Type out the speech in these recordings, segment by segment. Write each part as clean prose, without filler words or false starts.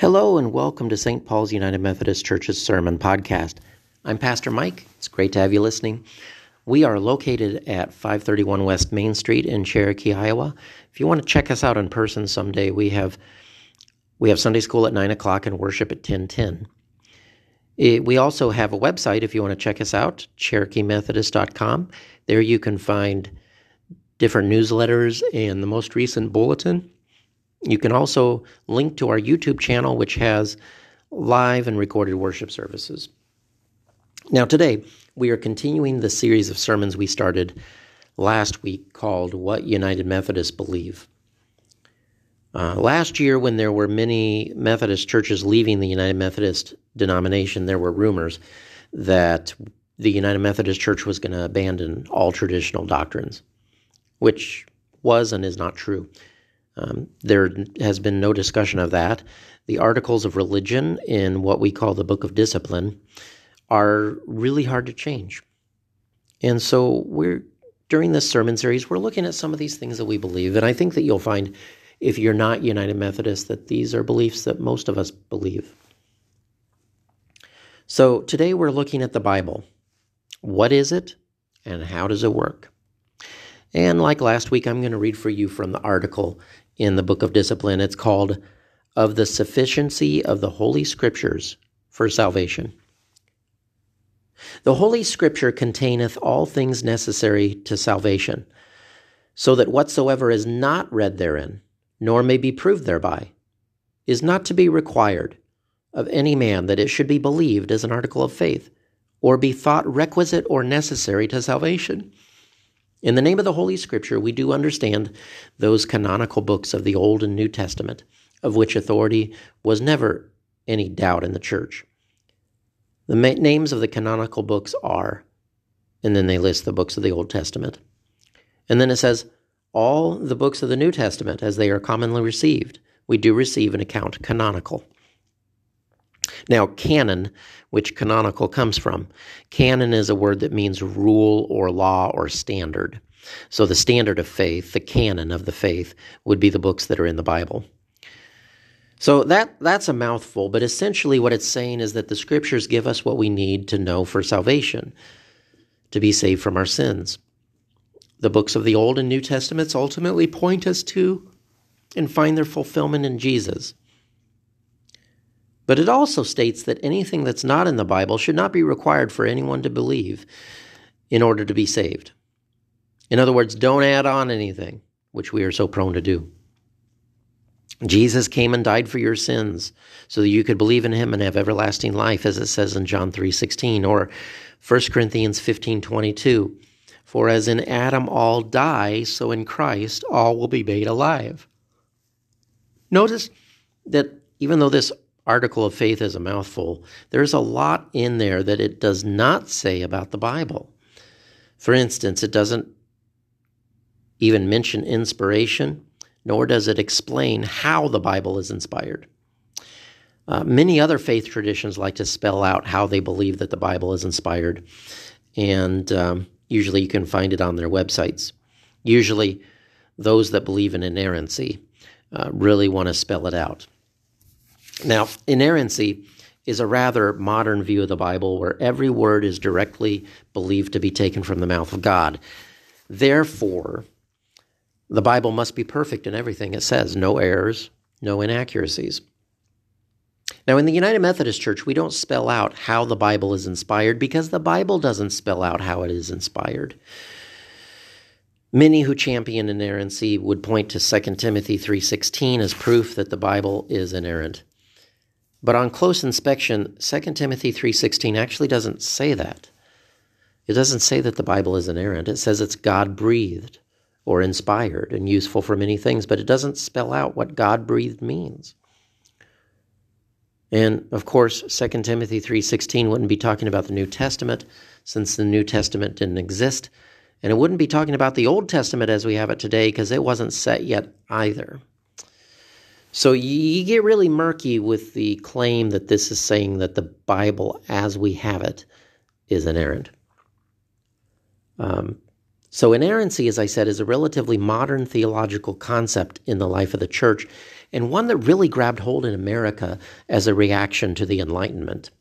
Hello and welcome to St. Paul's United Methodist Church's Sermon Podcast. I'm Pastor Mike. It's great to have you listening. We are located at 531 West Main Street in Cherokee, Iowa. If you want to check us out in person someday, we have Sunday school at 9 o'clock and worship at 10:10. We also have a website if you want to check us out, CherokeeMethodist.com. There you can find different newsletters and the most recent bulletin. You can also link to our YouTube channel, which has live and recorded worship services. Now today, we are continuing the series of sermons we started last week called What United Methodists Believe. Last year, when there were many Methodist churches leaving the United Methodist denomination, there were rumors that the United Methodist Church was going to abandon all traditional doctrines, which was and is not true. There has been no discussion of that. The articles of religion in what we call the Book of Discipline are really hard to change. And so during this sermon series, we're looking at some of these things that we believe. And I think that you'll find, if you're not United Methodist, that these are beliefs that most of us believe. So today we're looking at the Bible. What is it and how does it work? And like last week, I'm going to read for you from the article in the Book of Discipline. It's called Of the Sufficiency of the Holy Scriptures for Salvation. The Holy Scripture containeth all things necessary to salvation, so that whatsoever is not read therein, nor may be proved thereby, is not to be required of any man that it should be believed as an article of faith, or be thought requisite or necessary to salvation. In the name of the Holy Scripture, we do understand those canonical books of the Old and New Testament, of which authority was never any doubt in the church. The names of the canonical books are, and then they list the books of the Old Testament. And then it says, all the books of the New Testament, as they are commonly received, we do receive an account canonical. Now, canon, which canonical comes from, canon is a word that means rule or law or standard. So the standard of faith, the canon of the faith, would be the books that are in the Bible. So that's a mouthful, but essentially what it's saying is that the Scriptures give us what we need to know for salvation, to be saved from our sins. The books of the Old and New Testaments ultimately point us to and find their fulfillment in Jesus. But it also states that anything that's not in the Bible should not be required for anyone to believe in order to be saved. In other words, don't add on anything, which we are so prone to do. Jesus came and died for your sins so that you could believe in him and have everlasting life, as it says in John 3:16, or 1 Corinthians 15:22. For as in Adam all die, so in Christ all will be made alive. Notice that even though this article of faith is a mouthful, there's a lot in there that it does not say about the Bible. For instance, it doesn't even mention inspiration, nor does it explain how the Bible is inspired. Many other faith traditions like to spell out how they believe that the Bible is inspired, and usually you can find it on their websites. Usually those that believe in inerrancy really want to spell it out. Now, inerrancy is a rather modern view of the Bible where every word is directly believed to be taken from the mouth of God. Therefore, the Bible must be perfect in everything it says, no errors, no inaccuracies. Now, in the United Methodist Church, we don't spell out how the Bible is inspired because the Bible doesn't spell out how it is inspired. Many who champion inerrancy would point to 2 Timothy 3:16 as proof that the Bible is inerrant. But on close inspection, 2 Timothy 3:16 actually doesn't say that. It doesn't say that the Bible is inerrant. It says it's God-breathed or inspired and useful for many things, but it doesn't spell out what God-breathed means. And, of course, 2 Timothy 3:16 wouldn't be talking about the New Testament, since the New Testament didn't exist. And it wouldn't be talking about the Old Testament as we have it today, because it wasn't set yet either. So you get really murky with the claim that this is saying that the Bible as we have it is inerrant. So inerrancy, as I said, is a relatively modern theological concept in the life of the church, and one that really grabbed hold in America as a reaction to the Enlightenment.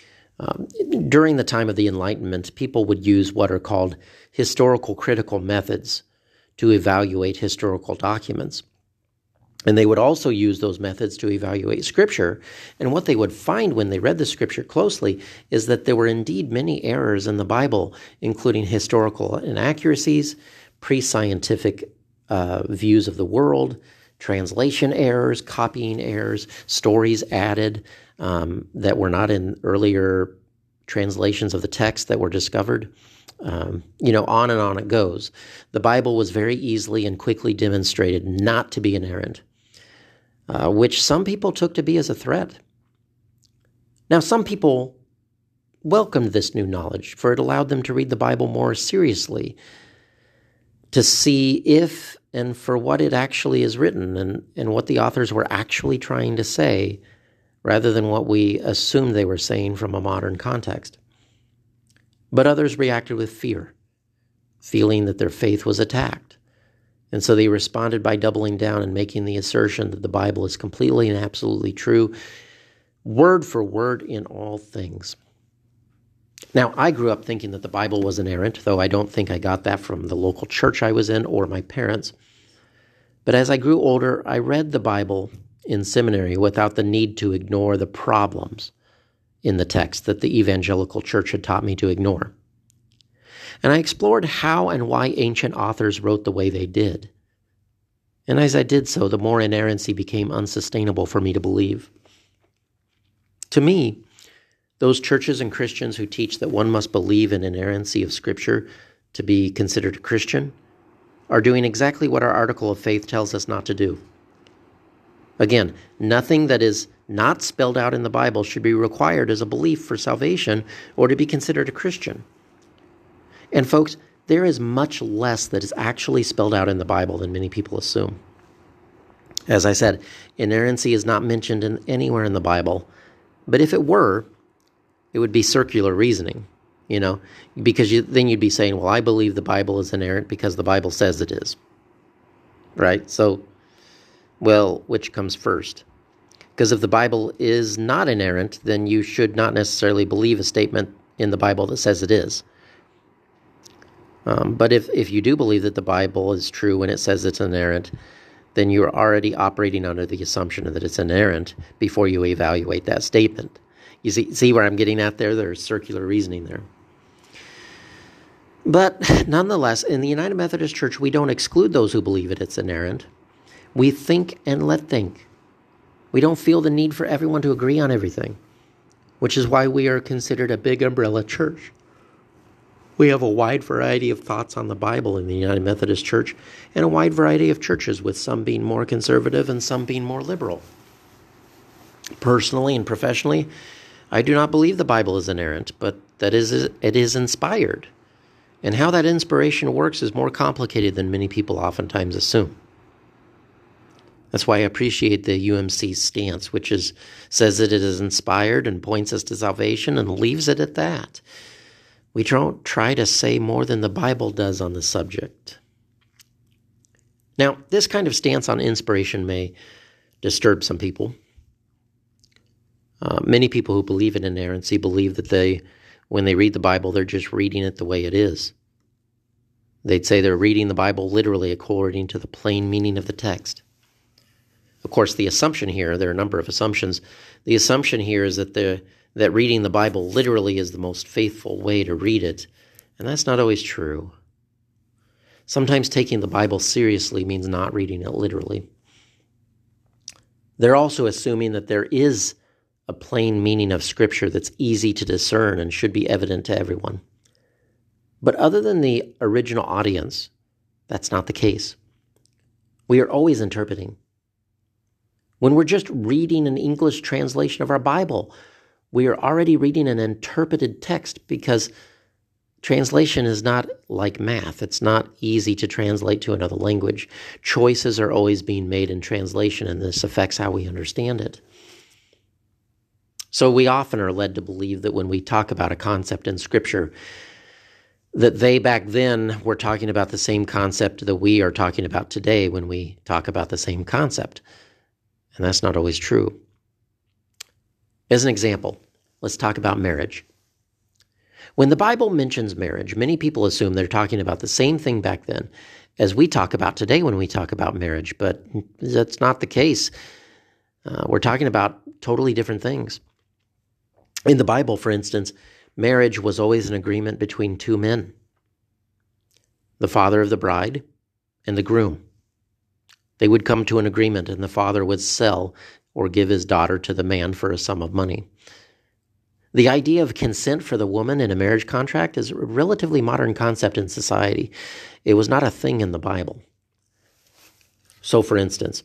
During the time of the Enlightenment, people would use what are called historical critical methods to evaluate historical documents. And they would also use those methods to evaluate Scripture. And what they would find when they read the Scripture closely is that there were indeed many errors in the Bible, including historical inaccuracies, pre-scientific views of the world, translation errors, copying errors, stories added that were not in earlier translations of the text that were discovered. On and on it goes. The Bible was very easily and quickly demonstrated not to be inerrant, which some people took to be as a threat. Now, some people welcomed this new knowledge, for it allowed them to read the Bible more seriously, to see if and for what it actually is written and what the authors were actually trying to say, rather than what we assumed they were saying from a modern context. But others reacted with fear, feeling that their faith was attacked. And so they responded by doubling down and making the assertion that the Bible is completely and absolutely true, word for word in all things. Now, I grew up thinking that the Bible was inerrant, though I don't think I got that from the local church I was in or my parents. But as I grew older, I read the Bible in seminary without the need to ignore the problems in the text that the evangelical church had taught me to ignore. And I explored how and why ancient authors wrote the way they did. And as I did so, the more inerrancy became unsustainable for me to believe. To me, those churches and Christians who teach that one must believe in inerrancy of Scripture to be considered a Christian are doing exactly what our article of faith tells us not to do. Again, nothing that is not spelled out in the Bible should be required as a belief for salvation or to be considered a Christian. And folks, there is much less that is actually spelled out in the Bible than many people assume. As I said, inerrancy is not mentioned anywhere in the Bible, but if it were, it would be circular reasoning, because then you'd be saying, well, I believe the Bible is inerrant because the Bible says it is, right? So, well, which comes first? Because if the Bible is not inerrant, then you should not necessarily believe a statement in the Bible that says it is. But if you do believe that the Bible is true when it says it's inerrant, then you're already operating under the assumption that it's inerrant before you evaluate that statement. You see where I'm getting at there? There's circular reasoning there. But nonetheless, in the United Methodist Church, we don't exclude those who believe it's inerrant. We think and let think. We don't feel the need for everyone to agree on everything, which is why we are considered a big umbrella church. We have a wide variety of thoughts on the Bible in the United Methodist Church, and a wide variety of churches, with some being more conservative and some being more liberal. Personally and professionally, I do not believe the Bible is inerrant, but that it is inspired. And how that inspiration works is more complicated than many people oftentimes assume. That's why I appreciate the UMC's stance, which says that it is inspired and points us to salvation and leaves it at that. We don't try to say more than the Bible does on the subject. Now, this kind of stance on inspiration may disturb some people. Many people who believe in inerrancy believe that when they read the Bible, they're just reading it the way it is. They'd say they're reading the Bible literally according to the plain meaning of the text. Of course, the assumption here, there are a number of assumptions. The assumption here is that reading the Bible literally is the most faithful way to read it, and that's not always true. Sometimes taking the Bible seriously means not reading it literally. They're also assuming that there is a plain meaning of Scripture that's easy to discern and should be evident to everyone. But other than the original audience, that's not the case. We are always interpreting. When we're just reading an English translation of our Bible, we are already reading an interpreted text, because translation is not like math. It's not easy to translate to another language. Choices are always being made in translation, and this affects how we understand it. So we often are led to believe that when we talk about a concept in Scripture, that they back then were talking about the same concept that we are talking about today when we talk about the same concept. And that's not always true. As an example, let's talk about marriage. When the Bible mentions marriage, many people assume they're talking about the same thing back then as we talk about today when we talk about marriage, but that's not the case. We're talking about totally different things. In the Bible, for instance, marriage was always an agreement between two men, the father of the bride and the groom. They would come to an agreement, and the father would sell or give his daughter to the man for a sum of money. The idea of consent for the woman in a marriage contract is a relatively modern concept in society. It was not a thing in the Bible. So, for instance,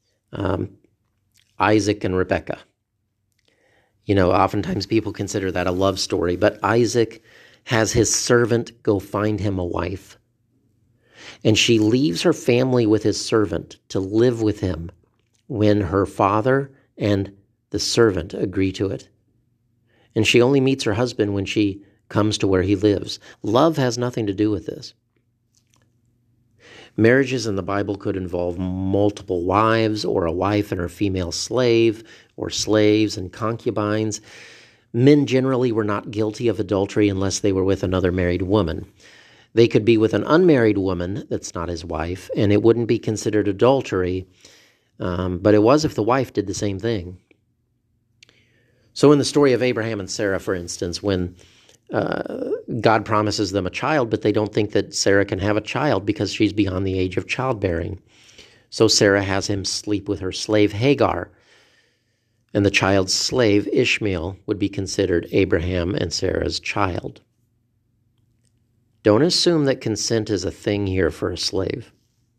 Isaac and Rebekah. Oftentimes people consider that a love story, but Isaac has his servant go find him a wife. And she leaves her family with his servant to live with him when her father and the servant agree to it. And she only meets her husband when she comes to where he lives. Love has nothing to do with this. Marriages in the Bible could involve multiple wives, or a wife and her female slave, or slaves and concubines. Men generally were not guilty of adultery unless they were with another married woman. They could be with an unmarried woman that's not his wife, and it wouldn't be considered adultery, but it was if the wife did the same thing. So in the story of Abraham and Sarah, for instance, when God promises them a child, but they don't think that Sarah can have a child because she's beyond the age of childbearing. So Sarah has him sleep with her slave Hagar, and the child's slave Ishmael would be considered Abraham and Sarah's child. Don't assume that consent is a thing here for a slave.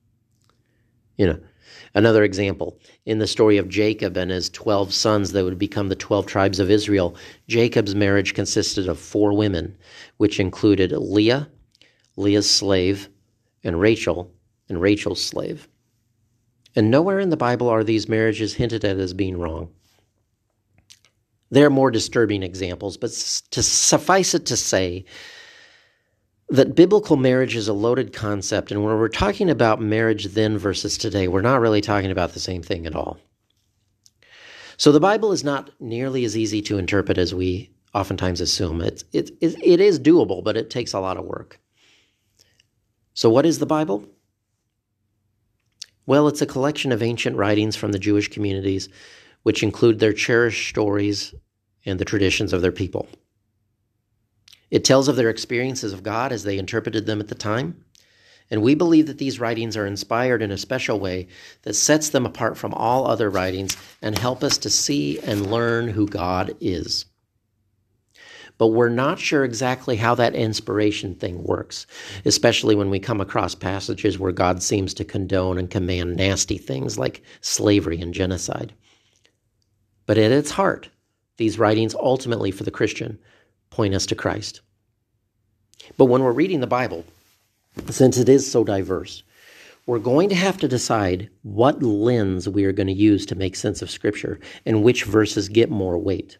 Another example, in the story of Jacob and his 12 sons that would become the 12 tribes of Israel, Jacob's marriage consisted of 4 women, which included Leah, Leah's slave, and Rachel's slave. And nowhere in the Bible are these marriages hinted at as being wrong. There are more disturbing examples, but to suffice it to say that biblical marriage is a loaded concept, and when we're talking about marriage then versus today, we're not really talking about the same thing at all. So the Bible is not nearly as easy to interpret as we oftentimes assume. It is doable, but it takes a lot of work. So what is the Bible? Well, it's a collection of ancient writings from the Jewish communities, which include their cherished stories and the traditions of their people. It tells of their experiences of God as they interpreted them at the time, and we believe that these writings are inspired in a special way that sets them apart from all other writings and help us to see and learn who God is. But we're not sure exactly how that inspiration thing works, especially when we come across passages where God seems to condone and command nasty things like slavery and genocide. But at its heart, these writings ultimately for the Christian point us to Christ. But when we're reading the Bible, since it is so diverse, we're going to have to decide what lens we are going to use to make sense of Scripture and which verses get more weight.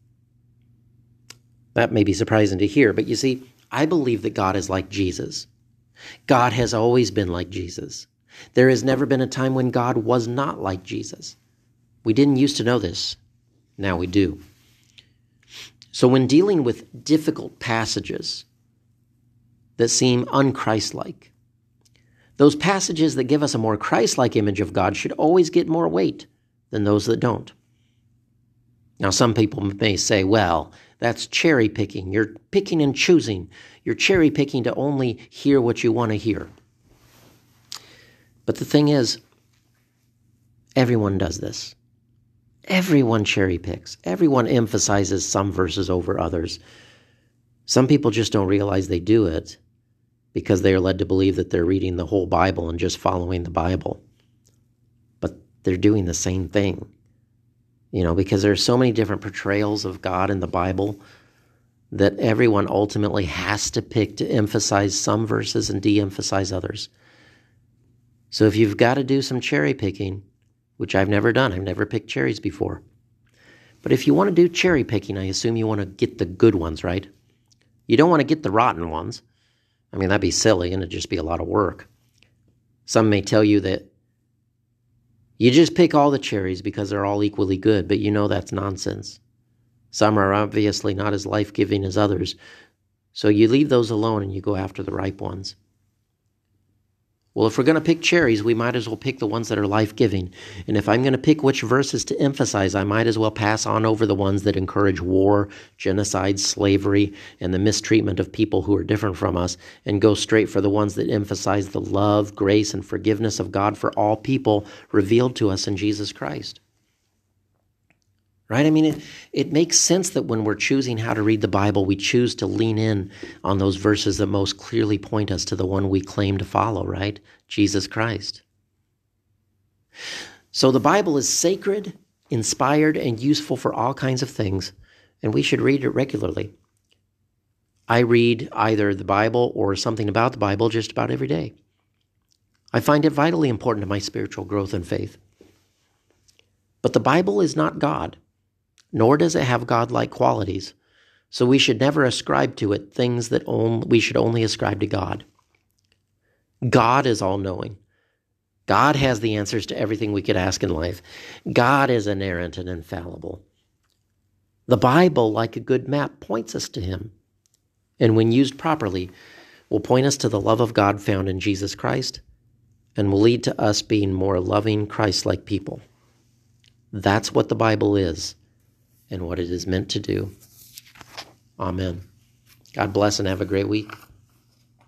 That may be surprising to hear, but you see, I believe that God is like Jesus. God has always been like Jesus. There has never been a time when God was not like Jesus. We didn't used to know this. Now we do. So when dealing with difficult passages that seem un-Christ-like, those passages that give us a more Christ-like image of God should always get more weight than those that don't. Now, some people may say, well, that's cherry picking. You're picking and choosing. You're cherry picking to only hear what you want to hear. But the thing is, everyone does this. Everyone cherry picks. Everyone emphasizes some verses over others. Some people just don't realize they do it because they are led to believe that they're reading the whole Bible and just following the Bible. But they're doing the same thing. Because there are so many different portrayals of God in the Bible that everyone ultimately has to pick to emphasize some verses and de-emphasize others. So if you've got to do some cherry picking, which I've never done, I've never picked cherries before. But if you want to do cherry picking, I assume you want to get the good ones, right? You don't want to get the rotten ones. I mean, that'd be silly and it'd just be a lot of work. Some may tell you that you just pick all the cherries because they're all equally good, but you know that's nonsense. Some are obviously not as life-giving as others, so you leave those alone and you go after the ripe ones. Well, if we're going to pick cherries, we might as well pick the ones that are life-giving. And if I'm going to pick which verses to emphasize, I might as well pass on over the ones that encourage war, genocide, slavery, and the mistreatment of people who are different from us, and go straight for the ones that emphasize the love, grace, and forgiveness of God for all people revealed to us in Jesus Christ. Right? I mean, it makes sense that when we're choosing how to read the Bible, we choose to lean in on those verses that most clearly point us to the one we claim to follow, right? Jesus Christ. So the Bible is sacred, inspired, and useful for all kinds of things, and we should read it regularly. I read either the Bible or something about the Bible just about every day. I find it vitally important to my spiritual growth and faith. But the Bible is not God, nor does it have God-like qualities, so we should never ascribe to it things that we should only ascribe to God. God is all-knowing. God has the answers to everything we could ask in life. God is inerrant and infallible. The Bible, like a good map, points us to Him, and when used properly, will point us to the love of God found in Jesus Christ, and will lead to us being more loving, Christ-like people. That's what the Bible is, and what it is meant to do. Amen. God bless and have a great week.